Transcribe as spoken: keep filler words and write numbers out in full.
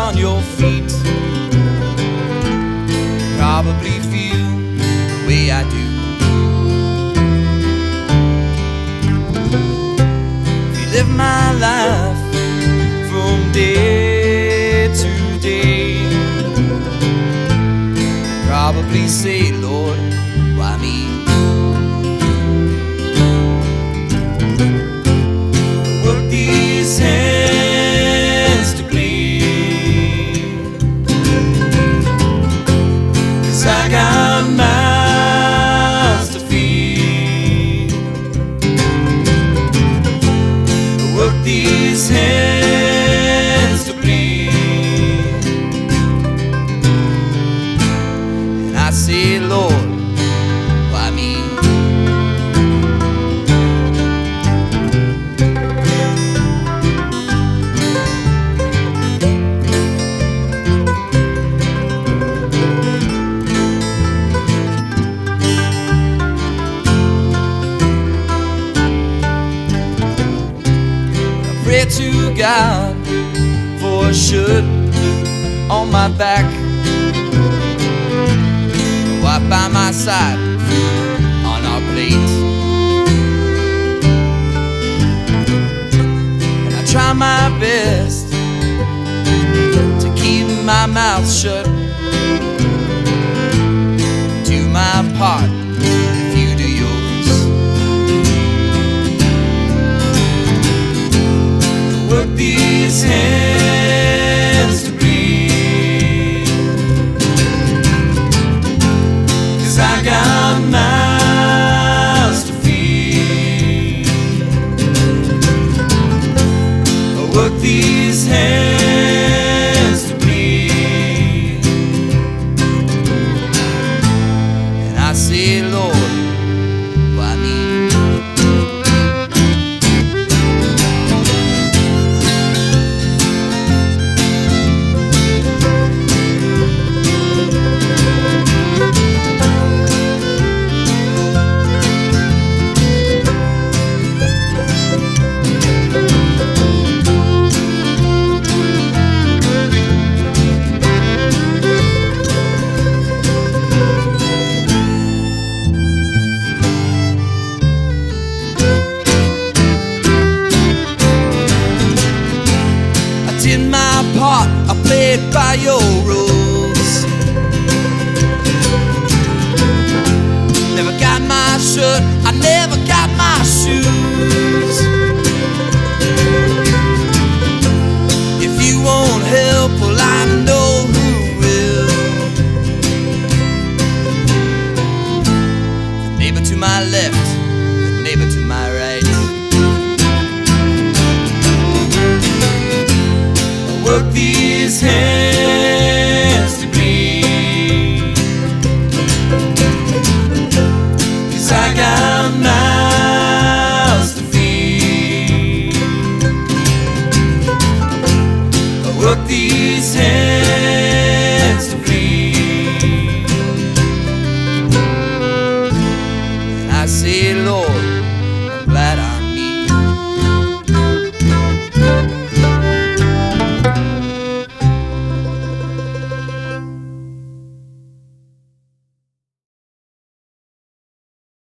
on your feet. Probably feel the way I do. If you live my life from day to day, probably say, Lord, why me? Work these hands to bleed, 'cause I got mouths to feed. Work these hands to bleed, and I say, Lord, why me? Pray to God for a shirt on my back, wipe by my side on our plate, and I try my best to keep my mouth shut. Do my part if you do yours. Work these hands to bleed, 'cause I got mouths to feed. Work these hands to bleed, and I say, Lord, why me? Did my part, I played by your rules.